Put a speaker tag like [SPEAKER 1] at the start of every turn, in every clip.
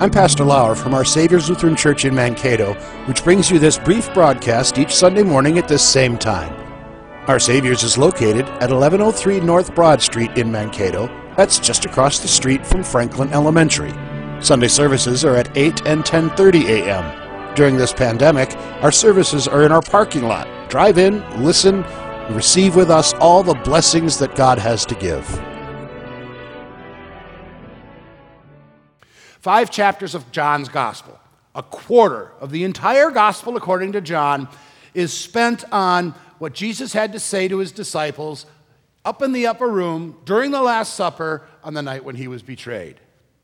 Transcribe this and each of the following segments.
[SPEAKER 1] I'm Pastor Lauer from Our Savior's Lutheran Church in Mankato, which brings you this brief broadcast each Sunday morning at this same time. Our Savior's is located at 1103 North Broad Street in Mankato. That's just across the street from Franklin Elementary. Sunday services are at 8 and 10:30 a.m. During this pandemic, our services are in our parking lot. Drive in, listen, and receive with us all the blessings that God has to give.
[SPEAKER 2] 5 chapters of John's Gospel. A quarter of the entire Gospel, according to John, is spent on what Jesus had to say to his disciples up in the upper room during the Last Supper on the night when he was betrayed.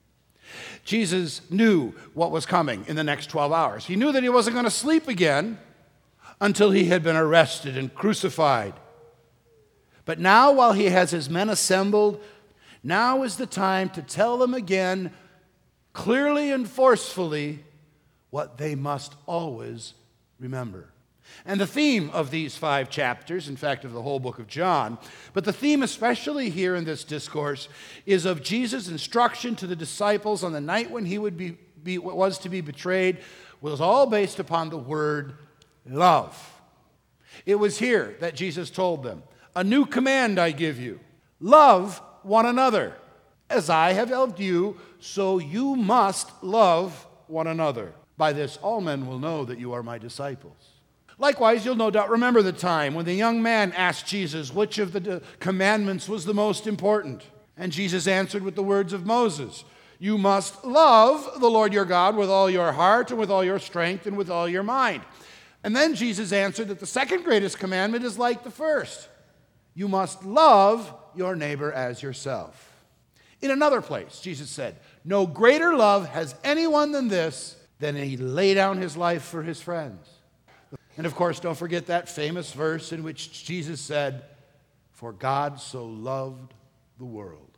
[SPEAKER 2] Jesus knew what was coming in the next 12 hours. He knew that he wasn't going to sleep again until he had been arrested and crucified. But now, while he has his men assembled, now is the time to tell them again, clearly and forcefully, what they must always remember. And the theme of these 5 chapters, in fact, of the whole book of John, but the theme especially here in this discourse is of Jesus' instruction to the disciples on the night when he was to be betrayed, was all based upon the word love. It was here that Jesus told them, "A new command I give you, love one another. As I have loved you, so you must love one another. By this all men will know that you are my disciples." Likewise, you'll no doubt remember the time when the young man asked Jesus which of the commandments was the most important. And Jesus answered with the words of Moses, "You must love the Lord your God with all your heart and with all your strength and with all your mind." And then Jesus answered that the second greatest commandment is like the first. You must love your neighbor as yourself. In another place, Jesus said, "No greater love has anyone than this, than he lay down his life for his friends." And of course, don't forget that famous verse in which Jesus said, "For God so loved the world."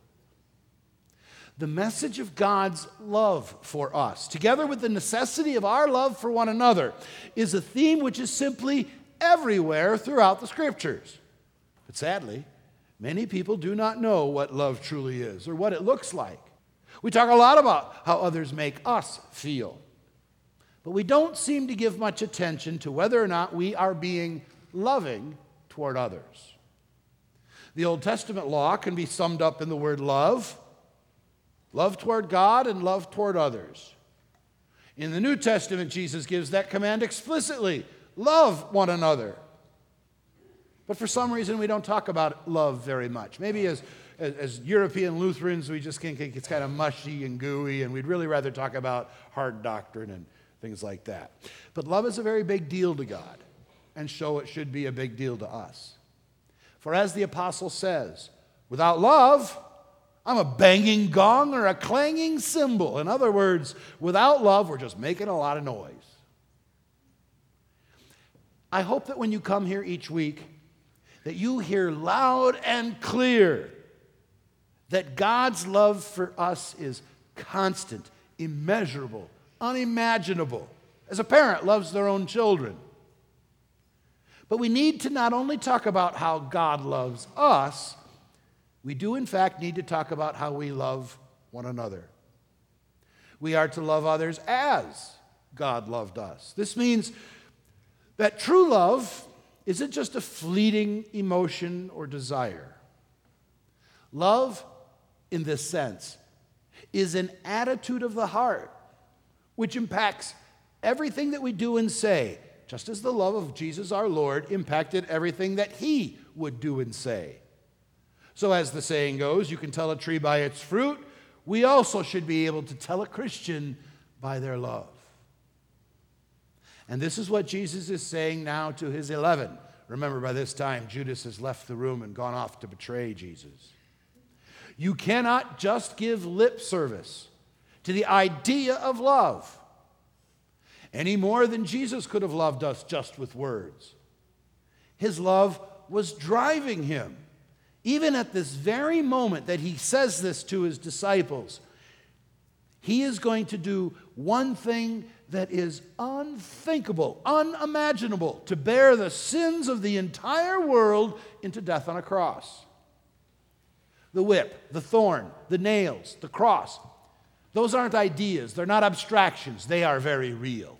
[SPEAKER 2] The message of God's love for us, together with the necessity of our love for one another, is a theme which is simply everywhere throughout the Scriptures. But sadly, many people do not know what love truly is or what it looks like. We talk a lot about how others make us feel, but we don't seem to give much attention to whether or not we are being loving toward others. The Old Testament law can be summed up in the word love. Love toward God and love toward others. In the New Testament, Jesus gives that command explicitly. Love one another. But for some reason, we don't talk about love very much. Maybe as European Lutherans, we just think it's kind of mushy and gooey, and we'd really rather talk about hard doctrine and things like that. But love is a very big deal to God, and so it should be a big deal to us. For as the apostle says, without love, I'm a banging gong or a clanging cymbal. In other words, without love, we're just making a lot of noise. I hope that when you come here each week, that you hear loud and clear that God's love for us is constant, immeasurable, unimaginable, as a parent loves their own children. But we need to not only talk about how God loves us, we do in fact need to talk about how we love one another. We are to love others as God loved us. This means that true love isn't just a fleeting emotion or desire. Love, in this sense, is an attitude of the heart which impacts everything that we do and say, just as the love of Jesus our Lord impacted everything that he would do and say. So as the saying goes, you can tell a tree by its fruit. We also should be able to tell a Christian by their love. And this is what Jesus is saying now to his 11. Remember, by this time, Judas has left the room and gone off to betray Jesus. You cannot just give lip service to the idea of love any more than Jesus could have loved us just with words. His love was driving him. Even at this very moment that he says this to his disciples, he is going to do one thing that is unthinkable, unimaginable, to bear the sins of the entire world into death on a cross. The whip, the thorn, the nails, the cross. Those aren't ideas. They're not abstractions. They are very real.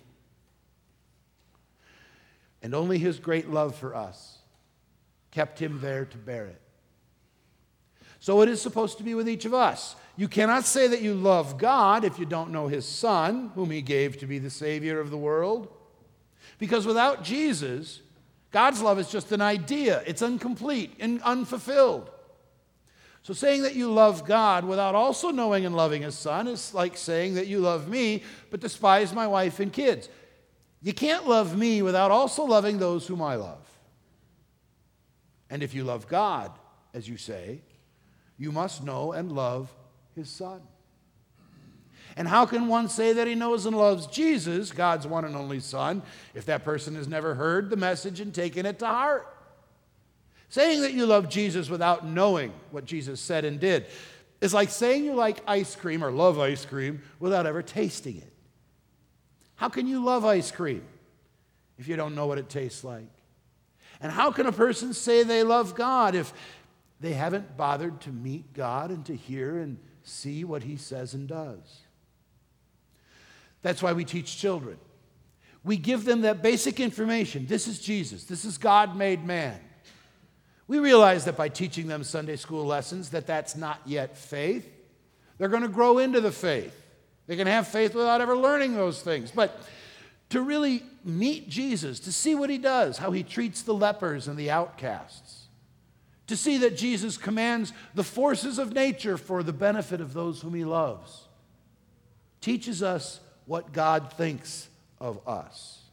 [SPEAKER 2] And only his great love for us kept him there to bear it. So it is supposed to be with each of us. You cannot say that you love God if you don't know his Son, whom he gave to be the Savior of the world. Because without Jesus, God's love is just an idea. It's incomplete and unfulfilled. So saying that you love God without also knowing and loving his Son is like saying that you love me but despise my wife and kids. You can't love me without also loving those whom I love. And if you love God, as you say, you must know and love his Son. And how can one say that he knows and loves Jesus, God's one and only Son, if that person has never heard the message and taken it to heart? Saying that you love Jesus without knowing what Jesus said and did is like saying you like ice cream or love ice cream without ever tasting it. How can you love ice cream if you don't know what it tastes like? And how can a person say they love God if they haven't bothered to meet God and to hear and see what he says and does? That's why we teach children. We give them that basic information. This is Jesus. This is God made man. We realize that by teaching them Sunday school lessons that that's not yet faith. They're going to grow into the faith. They can have faith without ever learning those things. But to really meet Jesus, to see what he does, how he treats the lepers and the outcasts, to see that Jesus commands the forces of nature for the benefit of those whom he loves, teaches us what God thinks of us.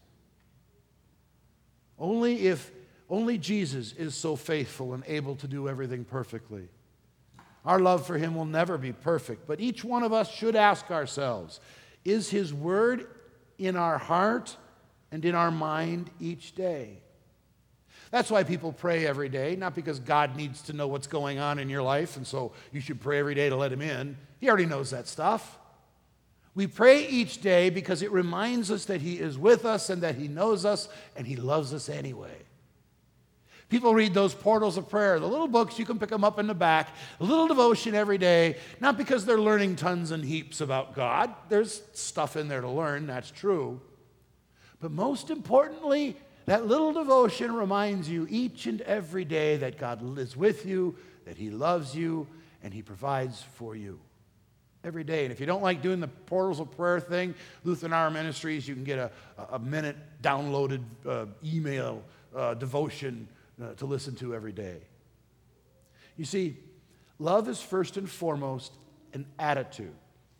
[SPEAKER 2] Only Jesus is so faithful and able to do everything perfectly. Our love for him will never be perfect, but each one of us should ask ourselves, is his word in our heart and in our mind each day? That's why people pray every day, not because God needs to know what's going on in your life, and so you should pray every day to let him in. He already knows that stuff. We pray each day because it reminds us that he is with us and that he knows us and he loves us anyway. People read those portals of prayer, the little books, you can pick them up in the back, a little devotion every day, not because they're learning tons and heaps about God. There's stuff in there to learn, that's true. But most importantly, that little devotion reminds you each and every day that God is with you, that he loves you, and he provides for you. Every day. And if you don't like doing the portals of prayer thing, Lutheran Hour Ministries, you can get a minute downloaded email devotion to listen to every day. You see, love is first and foremost an attitude.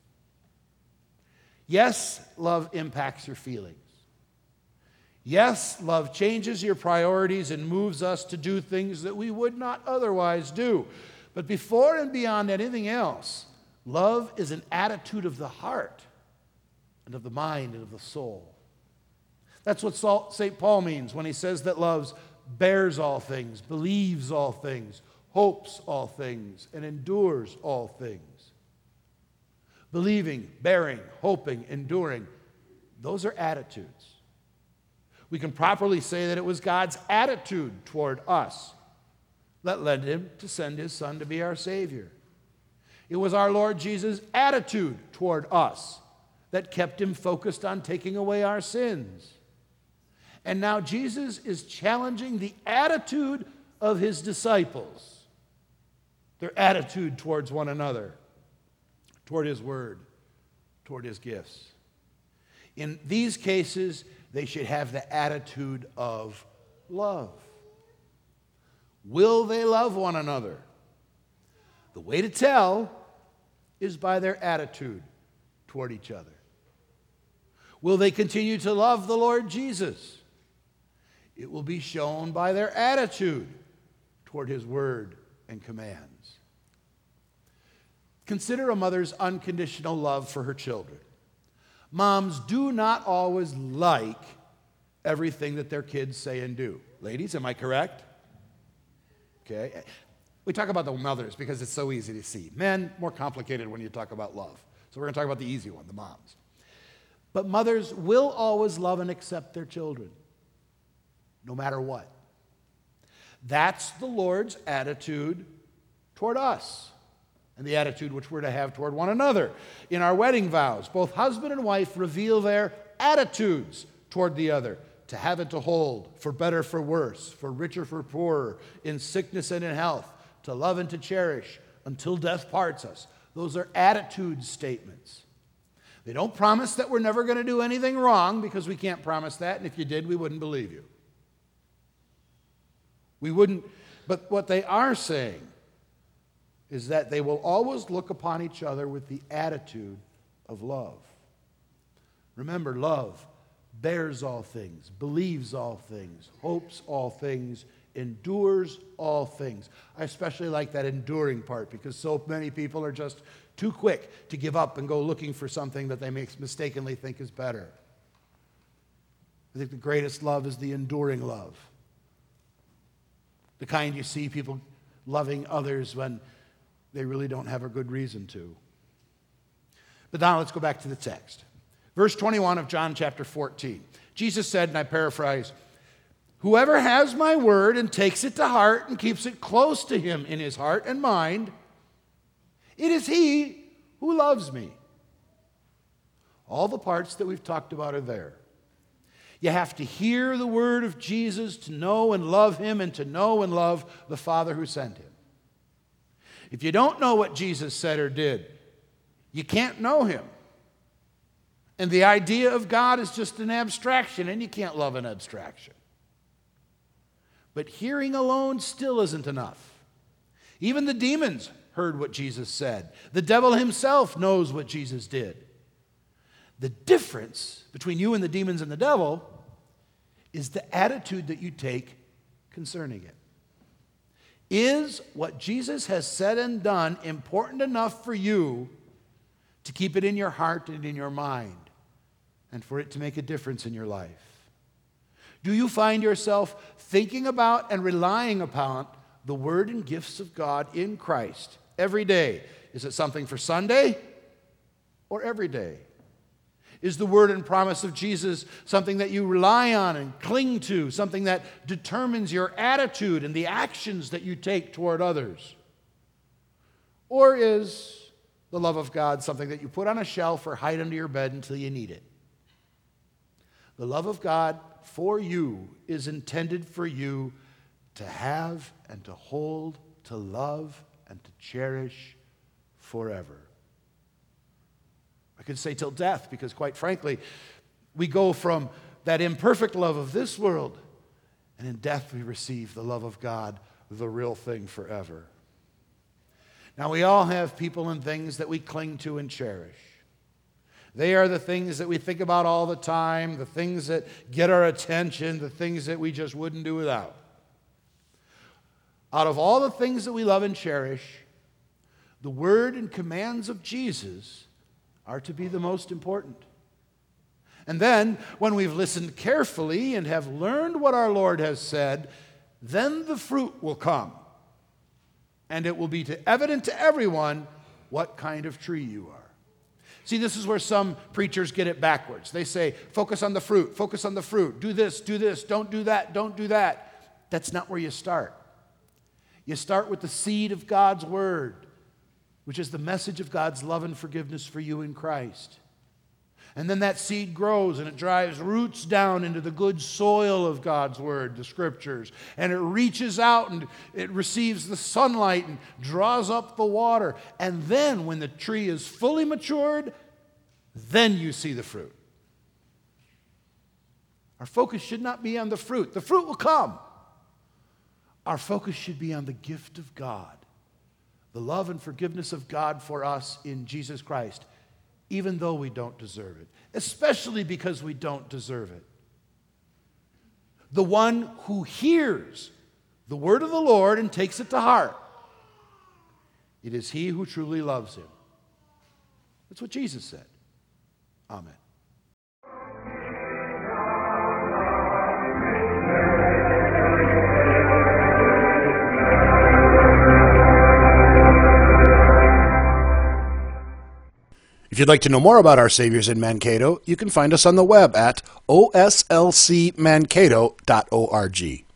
[SPEAKER 2] Yes, love impacts your feelings. Yes, love changes your priorities and moves us to do things that we would not otherwise do. But before and beyond anything else, love is an attitude of the heart and of the mind and of the soul. That's what St. Paul means when he says that love bears all things, believes all things, hopes all things, and endures all things. Believing, bearing, hoping, enduring, those are attitudes. We can properly say that it was God's attitude toward us that led him to send his Son to be our Savior. It was our Lord Jesus' attitude toward us that kept him focused on taking away our sins. And now Jesus is challenging the attitude of his disciples, their attitude towards one another, toward his word, toward his gifts. In these cases, they should have the attitude of love. Will they love one another? The way to tell is by their attitude toward each other. Will they continue to love the Lord Jesus? It will be shown by their attitude toward his word and commands. Consider a mother's unconditional love for her children. Moms do not always like everything that their kids say and do. Ladies, am I correct? Okay. We talk about the mothers because it's so easy to see. Men, more complicated when you talk about love. So we're going to talk about the easy one, the moms. But mothers will always love and accept their children, no matter what. That's the Lord's attitude toward us and the attitude which we're to have toward one another. In our wedding vows, both husband and wife reveal their attitudes toward the other, to have and to hold, for better, for worse, for richer, for poorer, in sickness and in health, to love and to cherish, until death parts us. Those are attitude statements. They don't promise that we're never going to do anything wrong, because we can't promise that, and if you did, we wouldn't believe you. We wouldn't, but what they are saying is that they will always look upon each other with the attitude of love. Remember, love bears all things, believes all things, hopes all things, endures all things. I especially like that enduring part, because so many people are just too quick to give up and go looking for something that they mistakenly think is better. I think the greatest love is the enduring love. The kind you see people loving others when they really don't have a good reason to. But now let's go back to the text. Verse 21 of John chapter 14. Jesus said, and I paraphrase, "Whoever has my word and takes it to heart and keeps it close to him in his heart and mind, it is he who loves me." All the parts that we've talked about are there. You have to hear the word of Jesus to know and love him, and to know and love the Father who sent him. If you don't know what Jesus said or did, you can't know him. And the idea of God is just an abstraction, and you can't love an abstraction. But hearing alone still isn't enough. Even the demons heard what Jesus said. The devil himself knows what Jesus did. The difference between you and the demons and the devil is the attitude that you take concerning it. Is what Jesus has said and done important enough for you to keep it in your heart and in your mind, and for it to make a difference in your life? Do you find yourself thinking about and relying upon the word and gifts of God in Christ every day? Is it something for Sunday or every day? Is the word and promise of Jesus something that you rely on and cling to, something that determines your attitude and the actions that you take toward others? Or is the love of God something that you put on a shelf or hide under your bed until you need it? The love of God for you is intended for you to have and to hold, to love and to cherish forever. I could say till death, because quite frankly, we go from that imperfect love of this world, and in death we receive the love of God, the real thing forever. Now, we all have people and things that we cling to and cherish. They are the things that we think about all the time, the things that get our attention, the things that we just wouldn't do without. Out of all the things that we love and cherish, the word and commands of Jesus are to be the most important. And then, when we've listened carefully and have learned what our Lord has said, then the fruit will come. And it will be evident to everyone what kind of tree you are. See, this is where some preachers get it backwards. They say, focus on the fruit, do this, don't do that, don't do that. That's not where you start. You start with the seed of God's word, which is the message of God's love and forgiveness for you in Christ. And then that seed grows and it drives roots down into the good soil of God's word, the scriptures. And it reaches out and it receives the sunlight and draws up the water. And then when the tree is fully matured, then you see the fruit. Our focus should not be on the fruit. The fruit will come. Our focus should be on the gift of God, the love and forgiveness of God for us in Jesus Christ, even though we don't deserve it, especially because we don't deserve it. The one who hears the word of the Lord and takes it to heart, it is he who truly loves him. That's what Jesus said. Amen.
[SPEAKER 1] If you'd like to know more about Our Saviors in Mankato, you can find us on the web at oslcmankato.org.